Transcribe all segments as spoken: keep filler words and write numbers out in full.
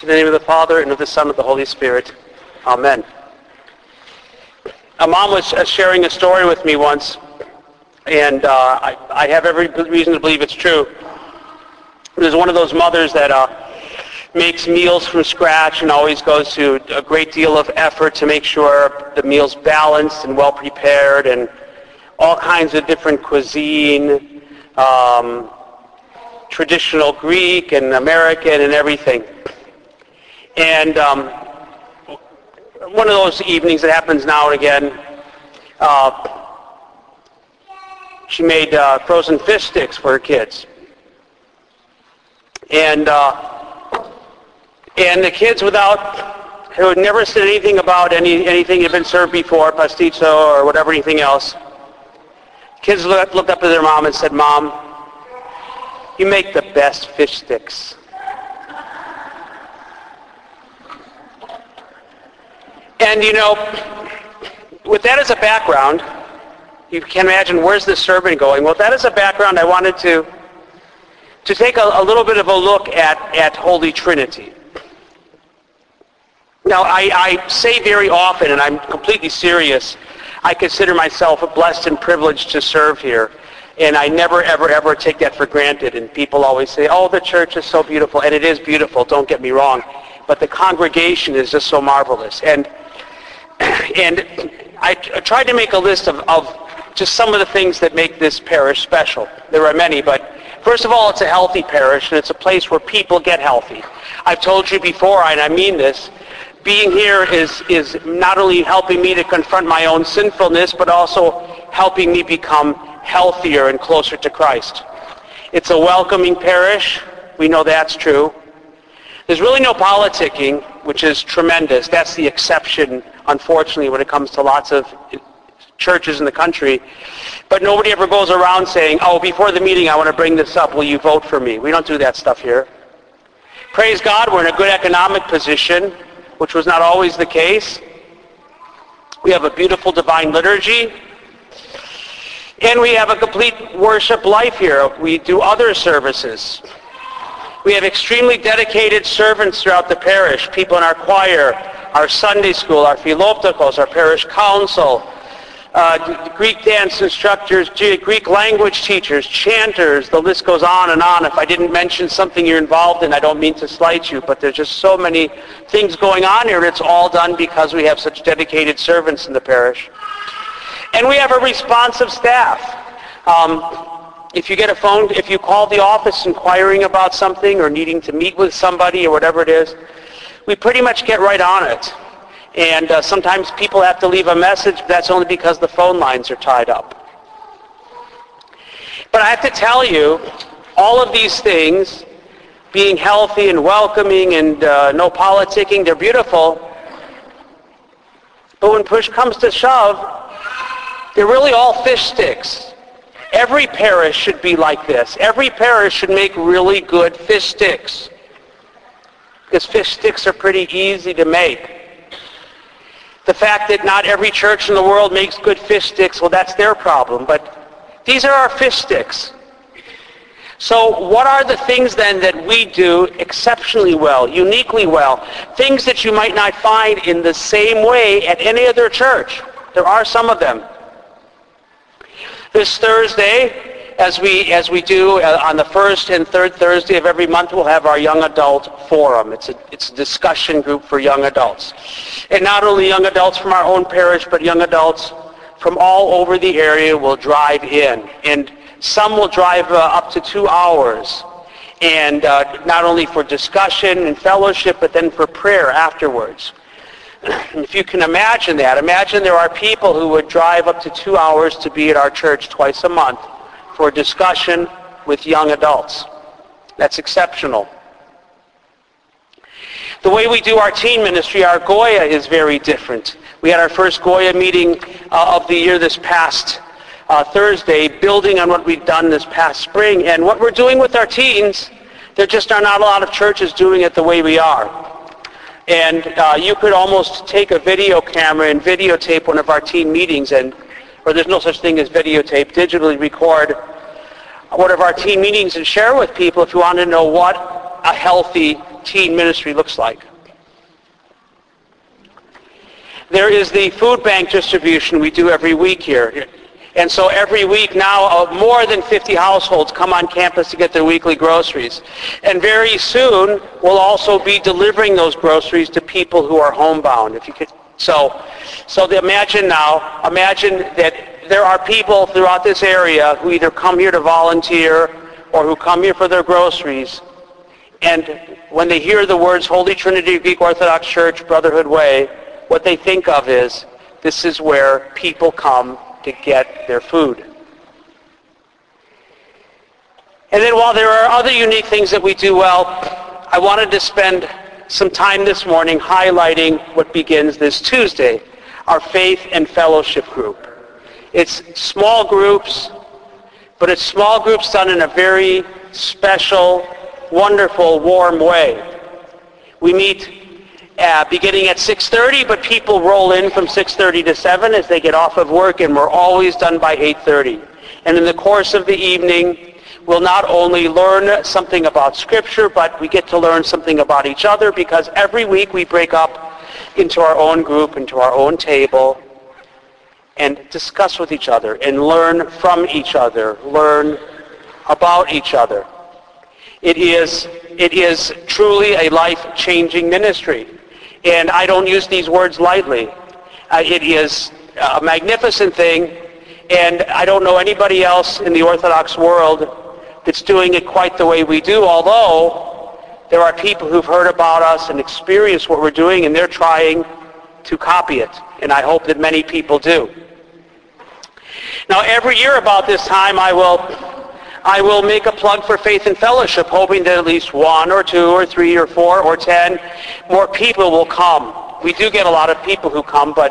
In the name of the Father, and of the Son, and of the Holy Spirit. Amen. A mom was sharing a story with me once, and uh, I, I have every reason to believe it's true. There's one of those mothers that uh, makes meals from scratch and always goes to a great deal of effort to make sure the meal's balanced and well prepared, and all kinds of different cuisine, um, traditional Greek and American and everything. And um, one of those evenings that happens now and again, uh, she made uh, frozen fish sticks for her kids. And uh, and the kids, without, who had never said anything about any anything that had been served before, pasticho or whatever, anything else, kids looked, looked up at their mom and said, "Mom, you make the best fish sticks." And, you know, with that as a background, you can imagine, where's this sermon going? Well, that as a background, I wanted to to take a, a little bit of a look at, at Holy Trinity. Now, I, I say very often, and I'm completely serious, I consider myself blessed and privileged to serve here. And I never, ever, ever take that for granted. And people always say, oh, the church is so beautiful. And it is beautiful, don't get me wrong. But the congregation is just so marvelous. And And I tried to make a list of, of just some of the things that make this parish special. There are many, but first of all, it's a healthy parish, and it's a place where people get healthy. I've told you before, and I mean this, being here is, is not only helping me to confront my own sinfulness, but also helping me become healthier and closer to Christ. It's a welcoming parish. We know that's true. There's really no politicking, which is tremendous. That's the exception, unfortunately, when it comes to lots of churches in the country. But nobody ever goes around saying, oh, before the meeting I want to bring this up, will you vote for me? We don't do that stuff here. Praise God, we're in a good economic position, which was not always the case. We have a beautiful divine liturgy. And we have a complete worship life here. We do other services. We have extremely dedicated servants throughout the parish, people in our choir, our Sunday school, our Philopticos, our parish council, uh, Greek dance instructors, Greek language teachers, chanters, the list goes on and on. If I didn't mention something you're involved in, I don't mean to slight you, but there's just so many things going on here, and it's all done because we have such dedicated servants in the parish. And we have a responsive staff. Um, If you get a phone, if you call the office inquiring about something or needing to meet with somebody or whatever it is, we pretty much get right on it. And uh, sometimes people have to leave a message, but that's only because the phone lines are tied up. But I have to tell you, all of these things, being healthy and welcoming and uh, no politicking, they're beautiful. But when push comes to shove, they're really all fish sticks. Every parish should be like this. Every parish should make really good fish sticks. Because fish sticks are pretty easy to make. The fact that not every church in the world makes good fish sticks, well, that's their problem. But these are our fish sticks. So what are the things then that we do exceptionally well, uniquely well? Things that you might not find in the same way at any other church. There are some of them. This Thursday, as we as we do uh, on the first and third Thursday of every month, we'll have our young adult forum. It's a it's a discussion group for young adults, and not only young adults from our own parish, but young adults from all over the area will drive in, and some will drive uh, up to two hours, and uh, not only for discussion and fellowship, but then for prayer afterwards. If you can imagine that, imagine there are people who would drive up to two hours to be at our church twice a month for a discussion with young adults. That's exceptional. The way we do our teen ministry, our Goya, is very different. We had our first Goya meeting uh, of the year this past uh, Thursday, building on what we've done this past spring. And what we're doing with our teens, there just are not a lot of churches doing it the way we are. And uh, you could almost take a video camera and videotape one of our teen meetings, and or there's no such thing as videotape, digitally record one of our teen meetings and share with people if you want to know what a healthy teen ministry looks like. There is the food bank distribution we do every week here. And so every week now, uh, more than fifty households come on campus to get their weekly groceries. And very soon, we'll also be delivering those groceries to people who are homebound. If you could, so, so the, imagine now, imagine that there are people throughout this area who either come here to volunteer or who come here for their groceries. And when they hear the words Holy Trinity Greek Orthodox Church, Brotherhood Way, what they think of is, this is where people come to get their food. And then while there are other unique things that we do well, I wanted to spend some time this morning highlighting what begins this Tuesday, our Faith and Fellowship group. It's small groups, but it's small groups done in a very special, wonderful, warm way. We meet Uh, beginning at six thirty, but people roll in from six thirty to seven as they get off of work, and we're always done by eight thirty. And in the course of the evening, we'll not only learn something about Scripture, but we get to learn something about each other, because every week we break up into our own group, into our own table, and discuss with each other, and learn from each other, learn about each other. It is, it is truly a life-changing ministry. And I don't use these words lightly. Uh, it is a magnificent thing, and I don't know anybody else in the Orthodox world that's doing it quite the way we do, although there are people who've heard about us and experienced what we're doing, and they're trying to copy it. And I hope that many people do. Now, every year about this time, I will... I will make a plug for Faith and Fellowship, hoping that at least one or two or three or four or ten more people will come. We do get a lot of people who come, but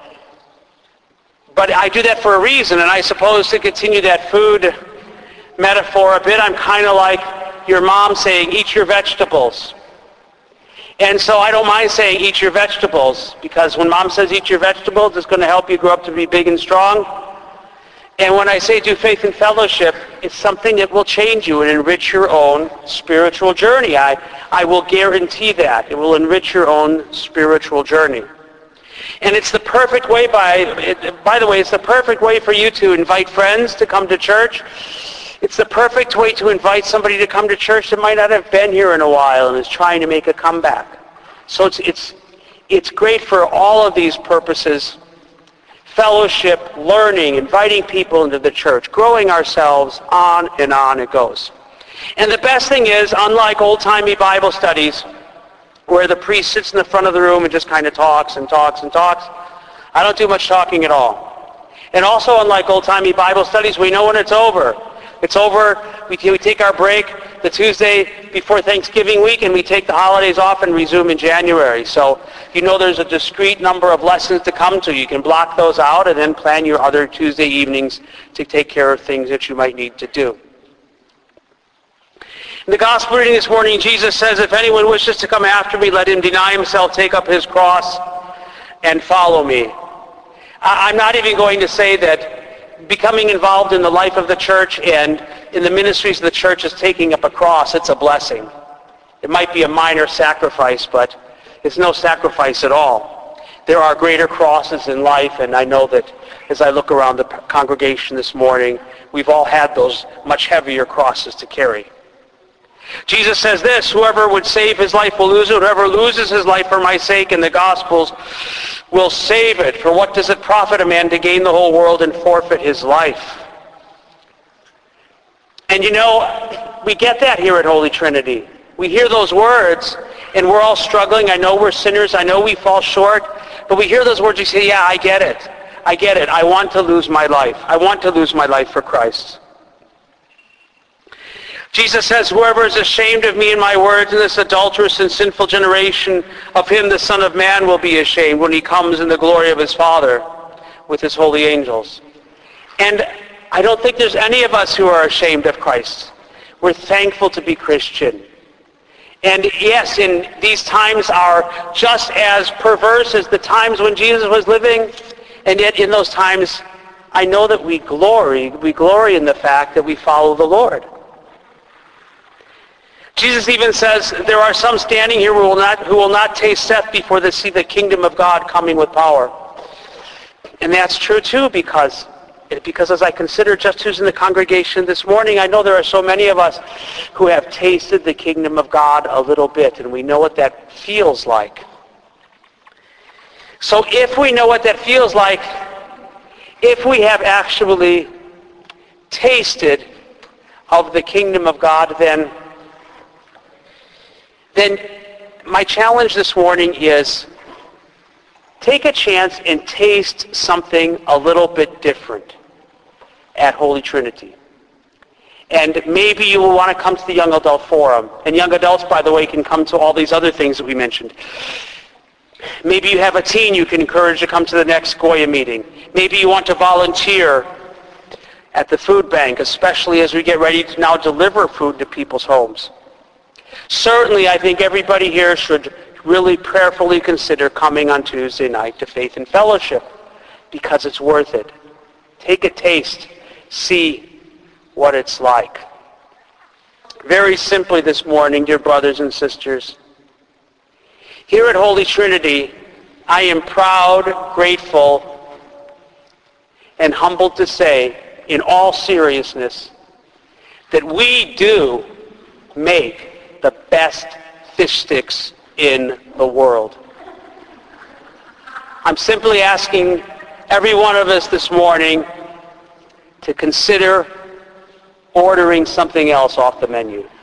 but I do that for a reason, and I suppose to continue that food metaphor a bit, I'm kind of like your mom saying, eat your vegetables. And so I don't mind saying eat your vegetables, because when mom says eat your vegetables, it's going to help you grow up to be big and strong. And when I say do Faith and Fellowship, it's something that will change you and enrich your own spiritual journey. I, I will guarantee that. It will enrich your own spiritual journey. And it's the perfect way, by, it, by the way, it's the perfect way for you to invite friends to come to church. It's the perfect way to invite somebody to come to church that might not have been here in a while and is trying to make a comeback. So it's, it's, it's great for all of these purposes. Fellowship, learning, inviting people into the church, growing ourselves, on and on it goes. And the best thing is, unlike old-timey Bible studies, where the priest sits in the front of the room and just kind of talks and talks and talks, I don't do much talking at all. And also, unlike old-timey Bible studies, we know when it's over. It's over, we, we take our break the Tuesday before Thanksgiving week, and we take the holidays off and resume in January. So you know there's a discrete number of lessons to come to. You can block those out and then plan your other Tuesday evenings to take care of things that you might need to do. In the gospel reading this morning, Jesus says, if anyone wishes to come after me, let him deny himself, take up his cross, and follow me. I'm not even going to say that becoming involved in the life of the church and in the ministries of the church is taking up a cross. It's a blessing. It might be a minor sacrifice, but it's no sacrifice at all. There are greater crosses in life, and I know that as I look around the congregation this morning, we've all had those much heavier crosses to carry. Jesus says this, whoever would save his life will lose it. Whoever loses his life for my sake in the Gospels will save it. For what does it profit a man to gain the whole world and forfeit his life? And you know, we get that here at Holy Trinity. We hear those words, and we're all struggling. I know we're sinners. I know we fall short. But we hear those words, we say, yeah, I get it. I get it. I want to lose my life. I want to lose my life for Christ. Jesus says, whoever is ashamed of me and my words in this adulterous and sinful generation, of him the Son of Man will be ashamed when he comes in the glory of his Father with his holy angels. And I don't think there's any of us who are ashamed of Christ. We're thankful to be Christian. And yes, in these times are just as perverse as the times when Jesus was living, and yet in those times, I know that we glory, we glory in the fact that we follow the Lord. Jesus even says, there are some standing here who will not, who will not taste death before they see the kingdom of God coming with power. And that's true too, because, because as I consider just who's in the congregation this morning, I know there are so many of us who have tasted the kingdom of God a little bit, and we know what that feels like. So if we know what that feels like, if we have actually tasted of the kingdom of God, then, then my challenge this morning is take a chance and taste something a little bit different at Holy Trinity. And maybe you will want to come to the Young Adult Forum. And young adults, by the way, can come to all these other things that we mentioned. Maybe you have a teen you can encourage to come to the next Goya meeting. Maybe you want to volunteer at the food bank, especially as we get ready to now deliver food to people's homes. Certainly, I think everybody here should really prayerfully consider coming on Tuesday night to Faith and Fellowship, because it's worth it. Take a taste. See what it's like. Very simply this morning, dear brothers and sisters, here at Holy Trinity, I am proud, grateful, and humbled to say, in all seriousness, that we do make the best fish sticks in the world. I'm simply asking every one of us this morning to consider ordering something else off the menu.